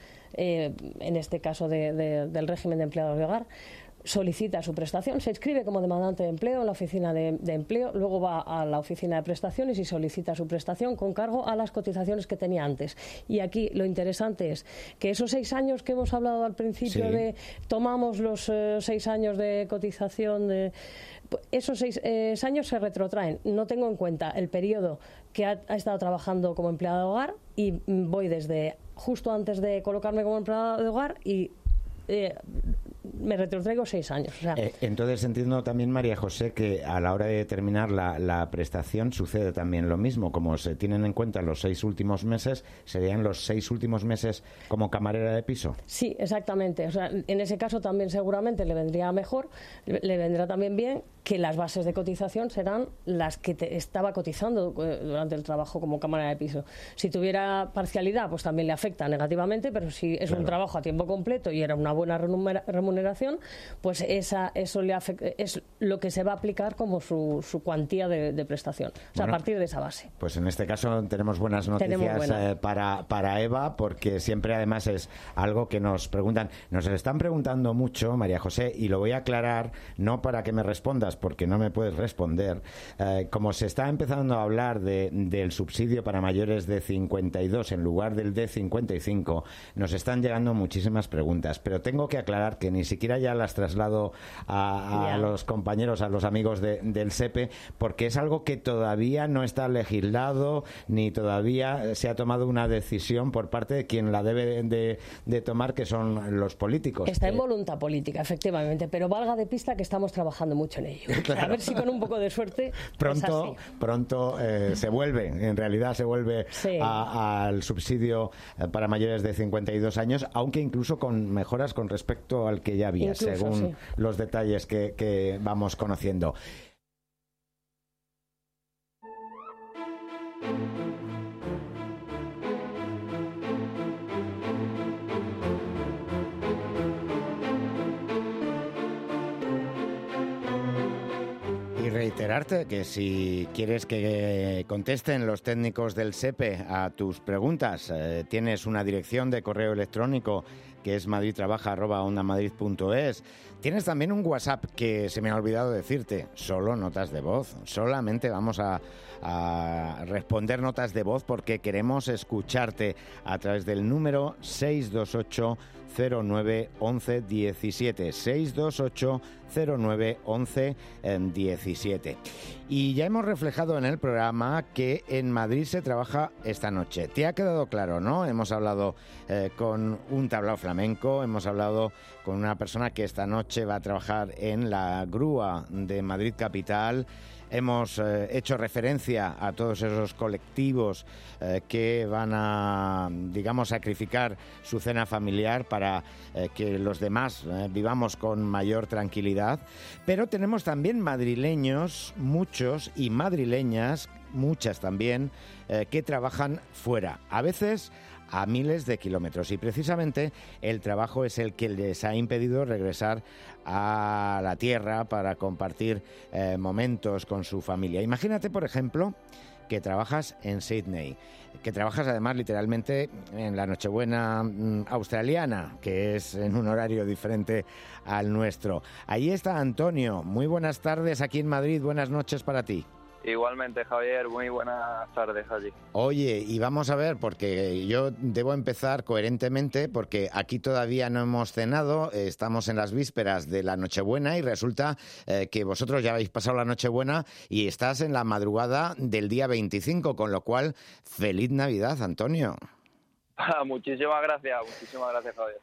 en este caso del régimen de empleados de hogar, solicita su prestación, se inscribe como demandante de empleo en la oficina de empleo, luego va a la oficina de prestaciones y solicita su prestación con cargo a las cotizaciones que tenía antes. Y aquí lo interesante es que esos 6 años que hemos hablado al principio, de tomamos los 6 años de cotización, esos 6 años se retrotraen. No tengo en cuenta el periodo que ha estado trabajando como empleada de hogar y voy desde justo antes de colocarme como empleada de hogar y me retrotraigo 6 años. O sea. Entonces entiendo también, María José, que a la hora de determinar la prestación sucede también lo mismo. Como se tienen en cuenta los 6 últimos meses, ¿serían los 6 últimos meses como camarera de piso? Sí, exactamente. O sea, en ese caso también seguramente le vendría mejor, le vendrá también bien que las bases de cotización serán las que estaba cotizando durante el trabajo como camarera de piso. Si tuviera parcialidad, pues también le afecta negativamente, pero si es un trabajo a tiempo completo y era una buena remuneración, jubilación, pues eso es lo que se va a aplicar como su cuantía de prestación. O sea, a partir de esa base. Pues en este caso tenemos buenas noticias para Eva, porque siempre además es algo que nos preguntan. Nos están preguntando mucho, María José, y lo voy a aclarar, no para que me respondas, porque no me puedes responder. Como se está empezando a hablar del subsidio para mayores de 52 en lugar del de 55, nos están llegando muchísimas preguntas, pero tengo que aclarar que ni siquiera ya las traslado a los compañeros, a los amigos del SEPE, porque es algo que todavía no está legislado, ni todavía se ha tomado una decisión por parte de quien la debe de tomar, que son los políticos. Está en voluntad política, efectivamente, pero valga de pista que estamos trabajando mucho en ello. Claro. A ver si con un poco de suerte pronto se vuelve, en realidad se vuelve al subsidio para mayores de 52 años, aunque incluso con mejoras con respecto al que ya había, según los detalles que vamos conociendo. Y reiterarte que si quieres que contesten los técnicos del SEPE a tus preguntas, tienes una dirección de correo electrónico que es madridtrabaja@ondamadrid.es. Tienes también un WhatsApp que se me ha olvidado decirte, solo notas de voz. Solamente vamos a responder notas de voz porque queremos escucharte a través del número 628 09 11 17 628 09 11 17. Y ya hemos reflejado en el programa que en Madrid se trabaja esta noche. ¿Te ha quedado claro, no? Hemos hablado con un tablao flamenco, hemos hablado con una persona que esta noche va a trabajar en la grúa de Madrid Capital. Hemos hecho referencia a todos esos colectivos que van a, digamos, sacrificar su cena familiar para que los demás vivamos con mayor tranquilidad. Pero tenemos también madrileños, muchos, y madrileñas, muchas también, que trabajan fuera. A veces a miles de kilómetros, y precisamente el trabajo es el que les ha impedido regresar a la tierra para compartir momentos con su familia. Imagínate, por ejemplo, que trabajas en Sydney, que trabajas además literalmente en la Nochebuena australiana, que es en un horario diferente al nuestro. Ahí está Antonio. Muy buenas tardes aquí en Madrid, buenas noches para ti. Igualmente, Javier, muy buenas tardes allí. Oye, y vamos a ver, porque yo debo empezar coherentemente, porque aquí todavía no hemos cenado, estamos en las vísperas de la Nochebuena y resulta que vosotros ya habéis pasado la Nochebuena y estás en la madrugada del día 25, con lo cual, ¡feliz Navidad, Antonio! Muchísimas gracias, Javier.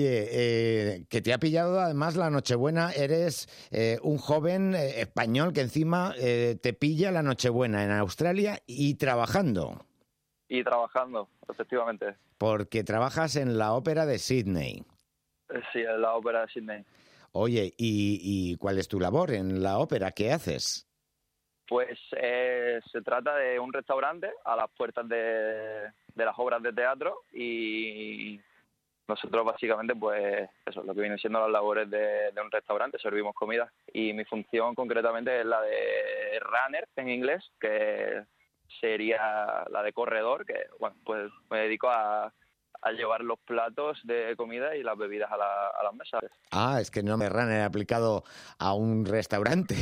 Oye, que te ha pillado además la Nochebuena, eres un joven español que encima te pilla la Nochebuena en Australia y trabajando. Y trabajando, efectivamente. Porque trabajas en la ópera de Sydney. Sí, en la ópera de Sydney. Oye, ¿y cuál es tu labor en la ópera? ¿Qué haces? Pues se trata de un restaurante a las puertas de las obras de teatro y nosotros básicamente pues eso, lo que vienen siendo las labores de un restaurante, servimos comida y mi función concretamente es la de runner en inglés, que sería la de corredor, que bueno, pues me dedico a llevar los platos de comida y las bebidas a las mesas. Ah, es que no me runner aplicado a un restaurante.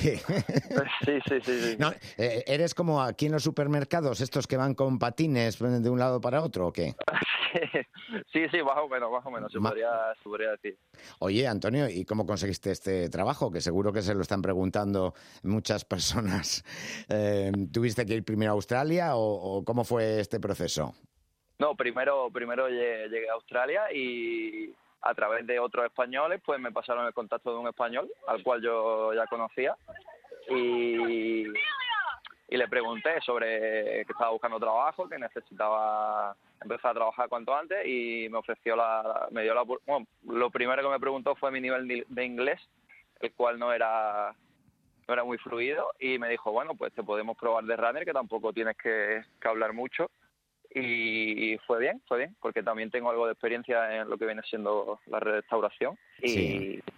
Sí. No, ¿eres como aquí en los supermercados, estos que van con patines de un lado para otro o qué? Sí, más o menos, se podría decir. Oye, Antonio, ¿y cómo conseguiste este trabajo? Que seguro que se lo están preguntando muchas personas. ¿Tuviste que ir primero a Australia o cómo fue este proceso? No, primero llegué a Australia y a través de otros españoles pues me pasaron el contacto de un español al cual yo ya conocía y le pregunté sobre que estaba buscando trabajo, que necesitaba empezar a trabajar cuanto antes y me ofreció lo primero que me preguntó fue mi nivel de inglés, el cual no era muy fluido y me dijo, bueno, pues te podemos probar de runner, que tampoco tienes que hablar mucho. Y fue bien, porque también tengo algo de experiencia en lo que viene siendo la restauración y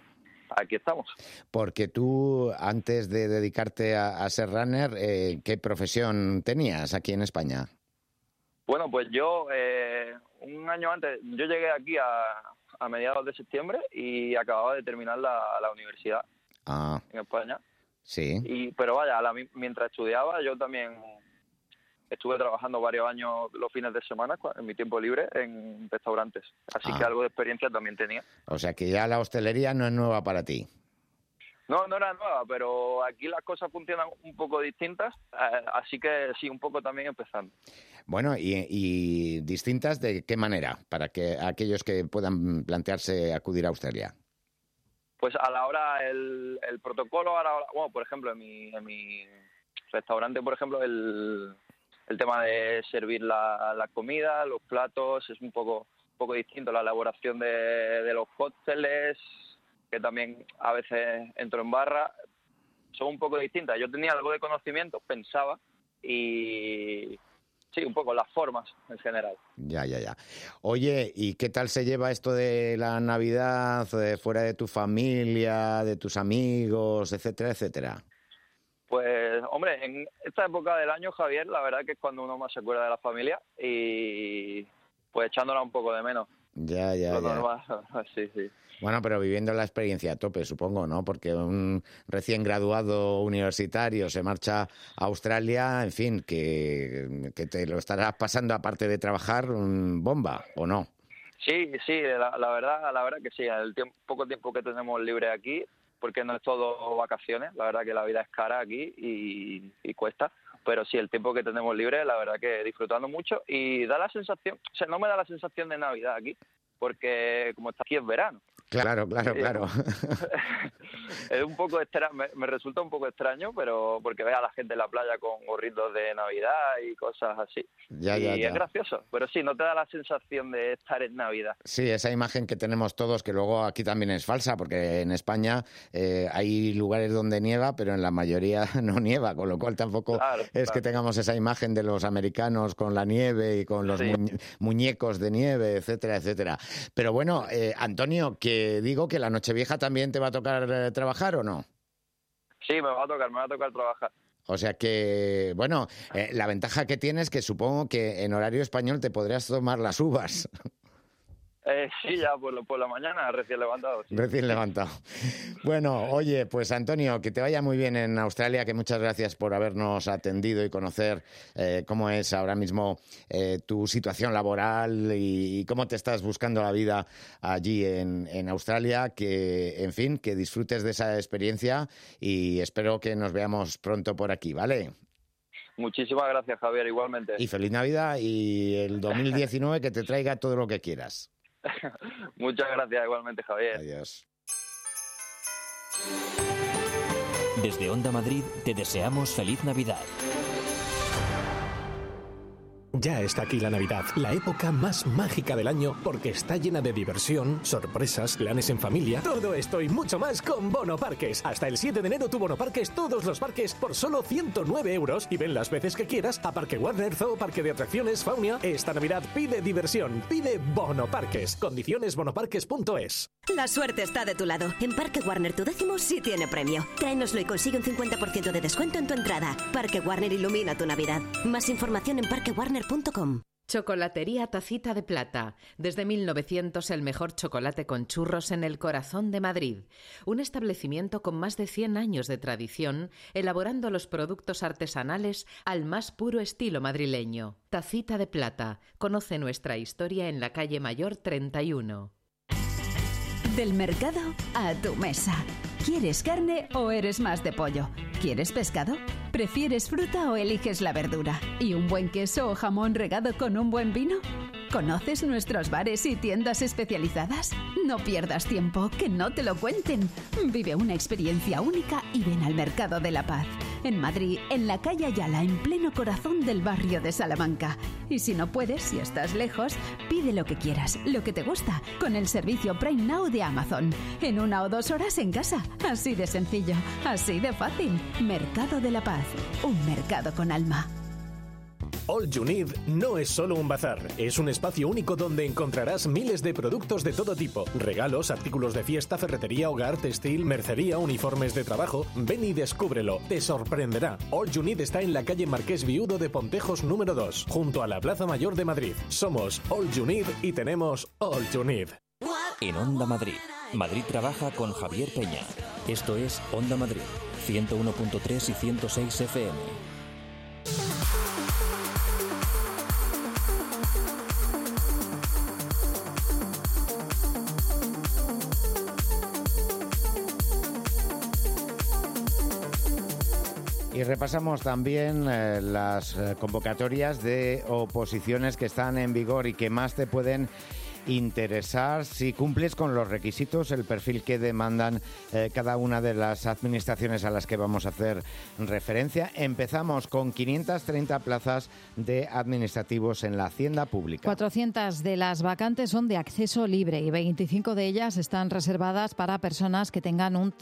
aquí estamos. Porque tú, antes de dedicarte a ser runner, ¿qué profesión tenías aquí en España? Bueno, pues yo, un año antes, yo llegué aquí a mediados de septiembre y acababa de terminar la universidad en España. Sí. Pero vaya, mientras estudiaba, yo también estuve trabajando varios años los fines de semana, en mi tiempo libre, en restaurantes. Así que algo de experiencia también tenía. O sea que ya la hostelería no es nueva para ti. No era nueva, pero aquí las cosas funcionan un poco distintas, así que sí, un poco también empezando. Bueno, ¿y distintas de qué manera? Para que aquellos que puedan plantearse acudir a Australia. Pues a la hora, el protocolo, bueno, por ejemplo, en mi restaurante, por ejemplo, el tema de servir la comida, los platos, es un poco distinto. La elaboración de los cócteles, que también a veces entro en barra, son un poco distintas. Yo tenía algo de conocimiento, pensaba, y sí, un poco las formas en general. Ya. Oye, ¿y qué tal se lleva esto de la Navidad fuera de tu familia, de tus amigos, etcétera, etcétera? Pues, hombre, en esta época del año, Javier, la verdad que es cuando uno más se acuerda de la familia y pues echándola un poco de menos. Ya. Normal. Sí. Bueno, pero viviendo la experiencia a tope, supongo, ¿no? Porque un recién graduado universitario se marcha a Australia, en fin, que te lo estarás pasando, aparte de trabajar, bomba, ¿o no? Sí, la verdad que sí. El poco tiempo que tenemos libre aquí, porque no es todo vacaciones, la verdad que la vida es cara aquí y cuesta, pero sí, el tiempo que tenemos libre, la verdad que disfrutando mucho, y da la sensación, no me da la sensación de Navidad aquí, porque como está aquí es verano. Claro. Es un poco extraño, me resulta un poco extraño, pero porque ves a la gente en la playa con gorritos de Navidad y cosas así. Ya. Es gracioso, pero sí, no te da la sensación de estar en Navidad. Sí, esa imagen que tenemos todos, que luego aquí también es falsa, porque en España hay lugares donde nieva, pero en la mayoría no nieva, con lo cual tampoco es que tengamos esa imagen de los americanos con la nieve y con los muñecos de nieve, etcétera, etcétera. Pero bueno, Antonio, que digo que la Nochevieja también te va a tocar trabajar, ¿o no? Sí, me va a tocar trabajar. O sea que, bueno, la ventaja que tienes es que supongo que en horario español te podrías tomar las uvas. Sí, ya por la mañana, recién levantado. Sí. Recién levantado. Bueno, oye, pues Antonio, que te vaya muy bien en Australia, que muchas gracias por habernos atendido y conocer cómo es ahora mismo tu situación laboral y cómo te estás buscando la vida allí en Australia, que, en fin, que disfrutes de esa experiencia y espero que nos veamos pronto por aquí, ¿vale? Muchísimas gracias, Javier, igualmente. Y feliz Navidad y el 2019 que te traiga todo lo que quieras. Muchas gracias, igualmente, Javier. Adiós. Desde Onda Madrid te deseamos feliz Navidad. Ya está aquí la Navidad, la época más mágica del año porque está llena de diversión, sorpresas, planes en familia, todo esto y mucho más con Bono Parques. Hasta el 7 de enero tu Bono Parques, todos los parques por solo 109 € y ven las veces que quieras a Parque Warner, Zoo, Parque de Atracciones, Faunia. Esta Navidad pide diversión, pide Bono Parques. Condiciones bonoparques.es. La suerte está de tu lado. En Parque Warner tu décimo sí tiene premio. Tráenoslo y consigue un 50% de descuento en tu entrada. Parque Warner ilumina tu Navidad. Más información en parquewarner.com. Chocolatería Tacita de Plata. Desde 1900 el mejor chocolate con churros en el corazón de Madrid. Un establecimiento con más de 100 años de tradición, elaborando los productos artesanales al más puro estilo madrileño. Tacita de Plata. Conoce nuestra historia en la calle Mayor 31. Del mercado a tu mesa. ¿Quieres carne o eres más de pollo? ¿Quieres pescado? ¿Prefieres fruta o eliges la verdura? ¿Y un buen queso o jamón regado con un buen vino? ¿Conoces nuestros bares y tiendas especializadas? No pierdas tiempo, que no te lo cuenten. Vive una experiencia única y ven al Mercado de la Paz. En Madrid, en la calle Ayala, en pleno corazón del barrio de Salamanca. Y si no puedes, si estás lejos, pide lo que quieras, lo que te gusta, con el servicio Prime Now de Amazon. En 1 o 2 horas en casa. Así de sencillo, así de fácil. Mercado de la Paz. Un mercado con alma. All You Need no es solo un bazar, es un espacio único donde encontrarás miles de productos de todo tipo. Regalos, artículos de fiesta, ferretería, hogar, textil, mercería, uniformes de trabajo. Ven y descúbrelo, te sorprenderá. All You Need está en la calle Marqués Viudo de Pontejos número 2, junto a la Plaza Mayor de Madrid. Somos All You Need y tenemos All You Need. En Onda Madrid, Madrid trabaja con Javier Peña. Esto es Onda Madrid, 101.3 y 106 FM. Y repasamos también las convocatorias de oposiciones que están en vigor y que más te pueden interesar si cumples con los requisitos, el perfil que demandan cada una de las administraciones a las que vamos a hacer referencia. Empezamos con 530 plazas de administrativos en la Hacienda Pública. 400 de las vacantes son de acceso libre y 25 de ellas están reservadas para personas que tengan más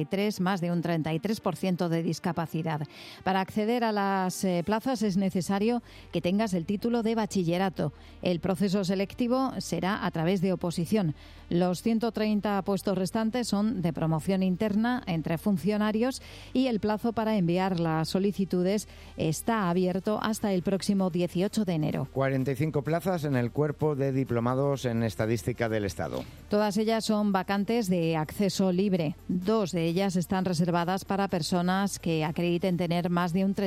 de un 33% de discapacidad. Para acceder a las plazas es necesario que tengas el título de bachillerato. El proceso selectivo será a través de oposición. Los 130 puestos restantes son de promoción interna entre funcionarios y el plazo para enviar las solicitudes está abierto hasta el próximo 18 de enero. 45 plazas en el Cuerpo de Diplomados en Estadística del Estado. Todas ellas son vacantes de acceso libre. 2 de ellas están reservadas para personas que acrediten tener más de un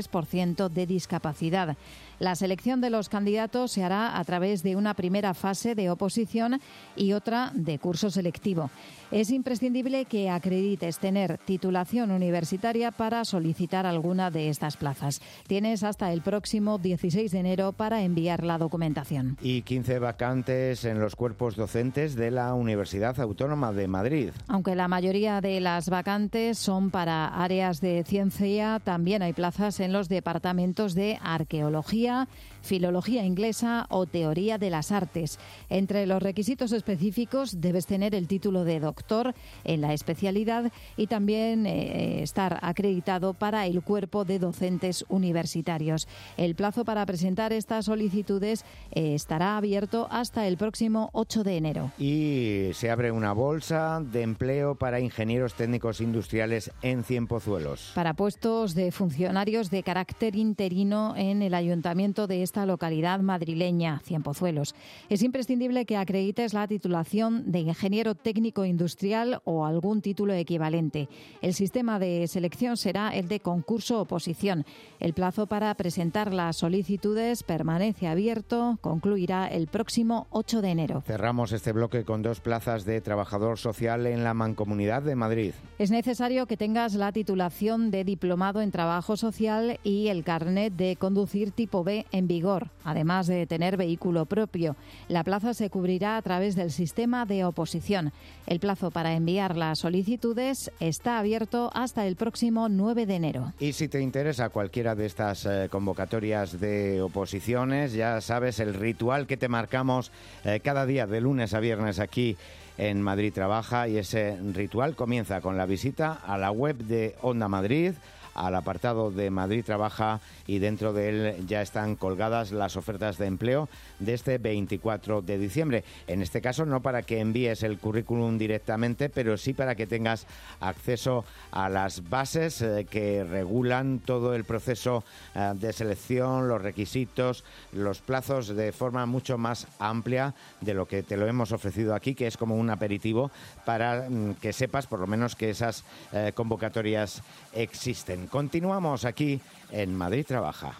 33% de discapacidad. La selección de los candidatos se hará a través de una primera fase de oposición y otra de curso selectivo. Es imprescindible que acredites tener titulación universitaria para solicitar alguna de estas plazas. Tienes hasta el próximo 16 de enero para enviar la documentación. Y 15 vacantes en los cuerpos docentes de la Universidad Autónoma de Madrid. Aunque la mayoría de las vacantes son para áreas de ciencia, también hay plazas en los departamentos de arqueología, filología inglesa o teoría de las artes. Entre los requisitos específicos debes tener el título de doctor en la especialidad y también estar acreditado para el cuerpo de docentes universitarios. El plazo para presentar estas solicitudes estará abierto hasta el próximo 8 de enero. Y se abre una bolsa de empleo para ingenieros técnicos industriales en Cienpozuelos. Para puestos de funcionarios de carácter interino en el ayuntamiento de esta localidad madrileña, Cienpozuelos. Es imprescindible que acredites la titulación de ingeniero técnico industrial o algún título equivalente. El sistema de selección será el de concurso-oposición. El plazo para presentar las solicitudes permanece abierto, concluirá el próximo 8 de enero. Cerramos este bloque con 2 plazas de trabajador social en la Mancomunidad de Madrid. Es necesario que tengas la titulación de diplomado en trabajo social y el carnet de conducir tipo B en vigor, además de tener vehículo propio. La plaza se cubrirá a través del sistema de oposición. El plazo para enviar las solicitudes está abierto hasta el próximo 9 de enero. Y si te interesa cualquiera de estas convocatorias de oposiciones, ya sabes el ritual que te marcamos cada día de lunes a viernes aquí en Madrid Trabaja, y ese ritual comienza con la visita a la web de Onda Madrid, al apartado de Madrid Trabaja, y dentro de él ya están colgadas las ofertas de empleo de este 24 de diciembre. En este caso no para que envíes el currículum directamente, pero sí para que tengas acceso a las bases que regulan todo el proceso de selección, los requisitos, los plazos, de forma mucho más amplia de lo que te lo hemos ofrecido aquí, que es como un aperitivo para que sepas por lo menos que esas convocatorias existen. Continuamos aquí en Madrid Trabaja.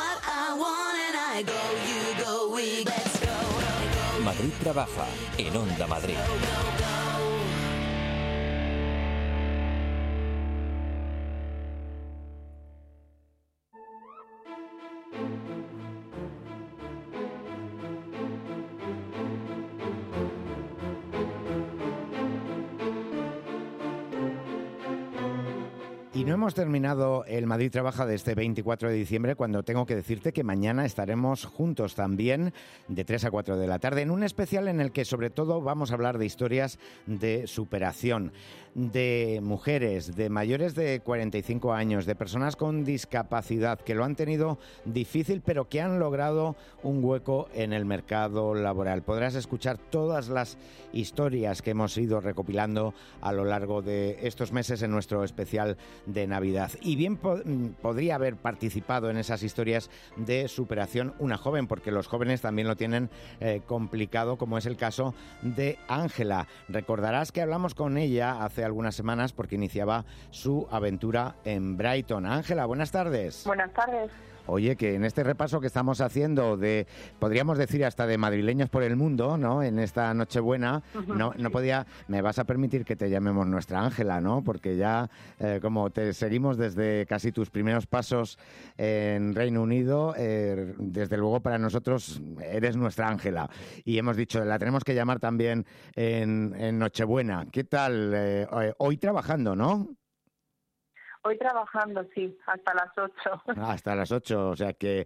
Madrid Trabaja en Onda Madrid. Y no hemos terminado el Madrid Trabaja de este 24 de diciembre cuando tengo que decirte que mañana estaremos juntos también de 3 a 4 de la tarde en un especial en el que sobre todo vamos a hablar de historias de superación, de mujeres, de mayores de 45 años, de personas con discapacidad que lo han tenido difícil pero que han logrado un hueco en el mercado laboral. Podrás escuchar todas las historias que hemos ido recopilando a lo largo de estos meses en nuestro especial de Navidad. Y bien podría haber participado en esas historias de superación una joven, porque los jóvenes también lo tienen complicado, como es el caso de Ángela. Recordarás que hablamos con ella hace algunas semanas porque iniciaba su aventura en Brighton. Ángela, buenas tardes. Buenas tardes. Oye, que en este repaso que estamos haciendo de, podríamos decir hasta de madrileños por el mundo, ¿no? En esta Nochebuena, no podía, me vas a permitir que te llamemos nuestra Ángela, ¿no? Porque ya, como te seguimos desde casi tus primeros pasos en Reino Unido, desde luego para nosotros eres nuestra Ángela. Y hemos dicho, la tenemos que llamar también en Nochebuena. ¿Qué tal? Hoy trabajando, ¿no? Hoy trabajando, sí, hasta las 8. Hasta las 8, o sea que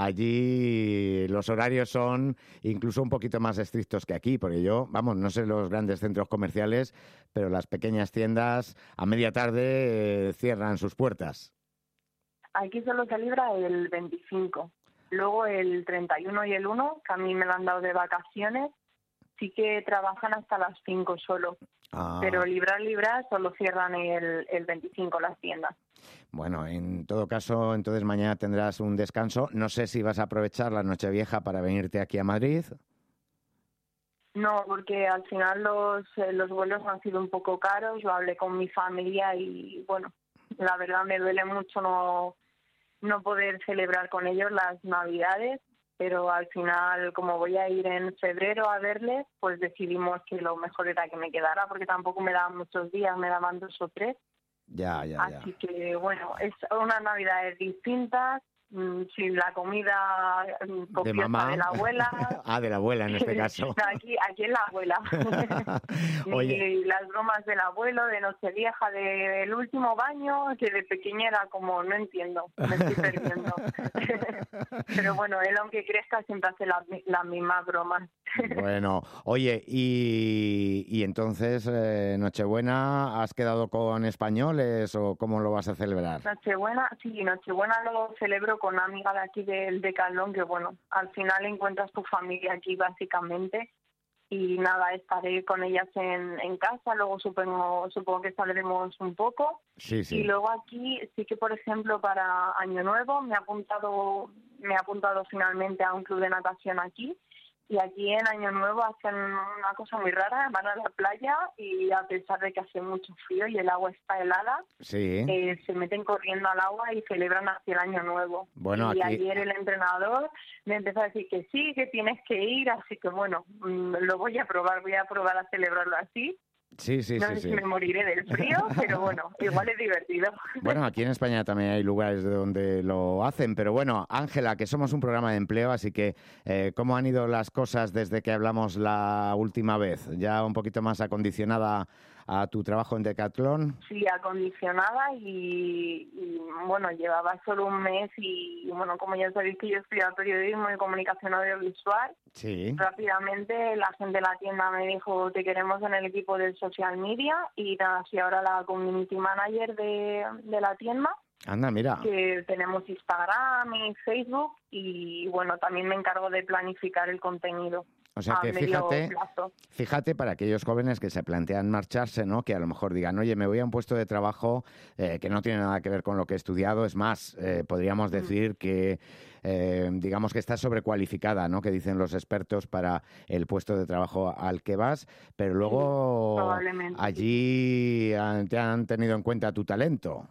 allí los horarios son incluso un poquito más estrictos que aquí, porque yo, vamos, no sé los grandes centros comerciales, pero las pequeñas tiendas a media tarde cierran sus puertas. Aquí solo se libra el 25. Luego el 31 y el 1, que a mí me lo han dado de vacaciones, sí que trabajan hasta las 5 solo. Pero librar, solo cierran el 25 las tiendas. Bueno, en todo caso, entonces mañana tendrás un descanso. No sé si vas a aprovechar la Nochevieja para venirte aquí a Madrid. No, porque al final los vuelos han sido un poco caros. Lo hablé con mi familia y, bueno, la verdad me duele mucho no poder celebrar con ellos las Navidades. Pero al final, como voy a ir en febrero a verles, pues decidimos que lo mejor era que me quedara, porque tampoco me daban muchos días, me daban 2 o 3. Ya. Así que, bueno, es unas Navidades distintas, sin la comida de mamá, de la abuela. De la abuela en este caso. No, aquí es la abuela. Y las bromas del abuelo, de Nochevieja, del último baño, que de pequeña era como, no entiendo, me estoy perdiendo. Pero bueno, él aunque crezca siempre hace las mismas bromas. Bueno, oye, y entonces, Nochebuena, ¿has quedado con españoles o cómo lo vas a celebrar? Nochebuena lo celebro con una amiga de aquí del Decathlon, que bueno, al final encuentras tu familia aquí básicamente. Y nada, estaré con ellas en casa, luego supongo que saldremos un poco. Sí. Y luego aquí sí que, por ejemplo, para Año Nuevo me he apuntado finalmente a un club de natación aquí. Y aquí en Año Nuevo hacen una cosa muy rara, van a la playa y a pesar de que hace mucho frío y el agua está helada, se meten corriendo al agua y celebran hacia el Año Nuevo. Bueno, y aquí... ayer el entrenador me empezó a decir que sí, que tienes que ir, así que bueno, lo voy a probar a celebrarlo así. Sí. No sé si me moriré del frío, pero bueno, igual es divertido. Bueno, aquí en España también hay lugares donde lo hacen, pero bueno, Ángela, que somos un programa de empleo, así que ¿cómo han ido las cosas desde que hablamos la última vez? ¿Ya un poquito más acondicionada a tu trabajo en Decathlon? Sí, acondicionada y bueno, llevaba solo un mes y bueno, como ya sabéis que yo estudié periodismo y comunicación audiovisual, rápidamente la gente de la tienda me dijo, te queremos en el equipo de social media y nada, soy ahora la community manager de la tienda. Anda, mira. Que tenemos Instagram y Facebook y bueno, también me encargo de planificar el contenido. O sea que fíjate para aquellos jóvenes que se plantean marcharse, ¿no? Que a lo mejor digan, oye, me voy a un puesto de trabajo que no tiene nada que ver con lo que he estudiado. Es más, podríamos decir que, digamos que estás sobrecualificada, ¿no? Que dicen los expertos para el puesto de trabajo al que vas, pero luego allí te han tenido en cuenta tu talento.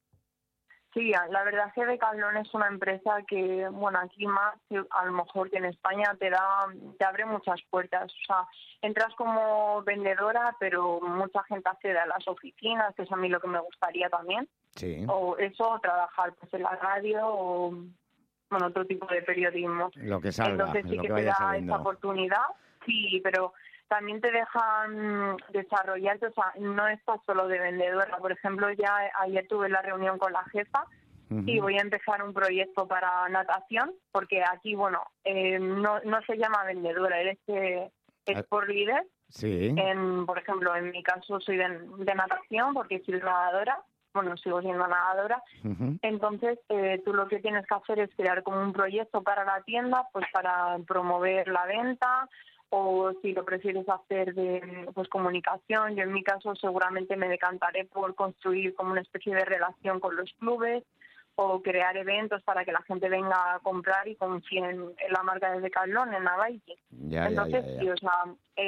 Sí, la verdad es que Decathlon es una empresa que, bueno, aquí más a lo mejor que en España te abre muchas puertas. O sea, entras como vendedora, pero mucha gente accede a las oficinas, que es a mí lo que me gustaría también. Sí. O eso, trabajar pues en la radio o, bueno, otro tipo de periodismo. Lo que salga, entonces sí lo que que te vaya da saliendo. esa oportunidad. Sí, pero también te dejan desarrollarte, o sea, no estás solo de vendedora. Por ejemplo, ya ayer tuve la reunión con la jefa y voy a empezar un proyecto para natación, porque aquí, bueno, no se llama vendedora, eres sport leader. Sí. Por ejemplo, en mi caso soy de natación porque soy nadadora, bueno, sigo siendo nadadora. Entonces, tú lo que tienes que hacer es crear como un proyecto para la tienda, pues para promover la venta, o si lo prefieres hacer de pues comunicación. Yo en mi caso seguramente me decantaré por construir como una especie de relación con los clubes o crear eventos para que la gente venga a comprar y confíe en la marca de Decathlon, en Navaiki. Entonces, sí, o sea,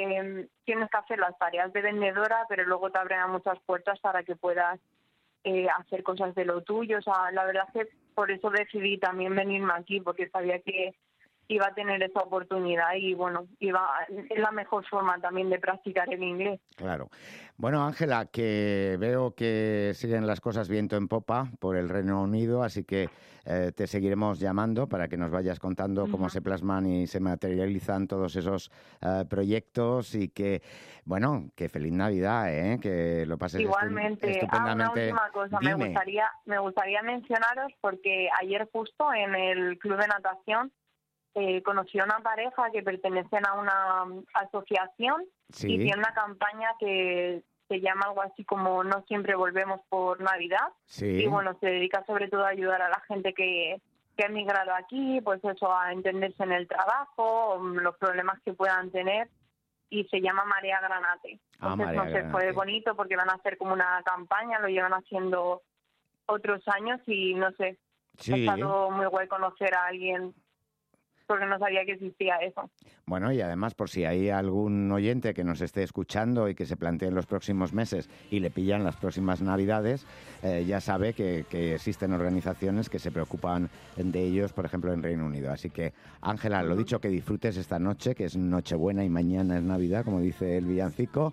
tienes que hacer las tareas de vendedora, pero luego te abren muchas puertas para que puedas hacer cosas de lo tuyo. O sea, la verdad es que por eso decidí también venirme aquí, porque sabía que iba a tener esa oportunidad y, bueno, es la mejor forma también de practicar el inglés. Claro. Bueno, Ángela, que veo que siguen las cosas viento en popa por el Reino Unido, así que te seguiremos llamando para que nos vayas contando cómo se plasman y se materializan todos esos proyectos y que, bueno, que feliz Navidad, que lo pases igualmente. estupendamente. Una última cosa, me gustaría mencionaros, porque ayer justo en el club de natación conocí a una pareja que pertenecen a una asociación y tiene una campaña que se llama algo así como No siempre volvemos por Navidad. Y bueno, se dedica sobre todo a ayudar a la gente que ha emigrado aquí, pues eso, a entenderse en el trabajo, los problemas que puedan tener, y se llama Marea Granate. Entonces, fue bonito porque van a hacer como una campaña, lo llevan haciendo otros años y no sé, ha estado muy guay conocer a alguien, porque no sabía que existía eso. Bueno, y además, por si hay algún oyente que nos esté escuchando y que se plantee en los próximos meses y le pillan las próximas Navidades, ya sabe que existen organizaciones que se preocupan de ellos, por ejemplo, en Reino Unido. Así que, Ángela, lo dicho, que disfrutes esta noche, que es Nochebuena y mañana es Navidad, como dice el villancico,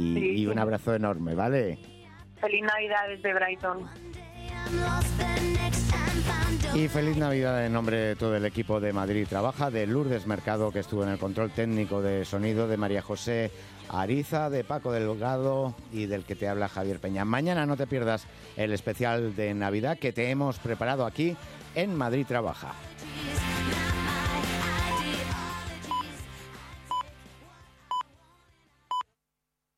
y un abrazo enorme, ¿vale? Feliz Navidad desde Brighton. Y feliz Navidad en nombre de todo el equipo de Madrid Trabaja, de Lourdes Mercado, que estuvo en el control técnico de sonido, de María José Ariza, de Paco Delgado y del que te habla Javier Peña. Mañana no te pierdas el especial de Navidad que te hemos preparado aquí en Madrid Trabaja.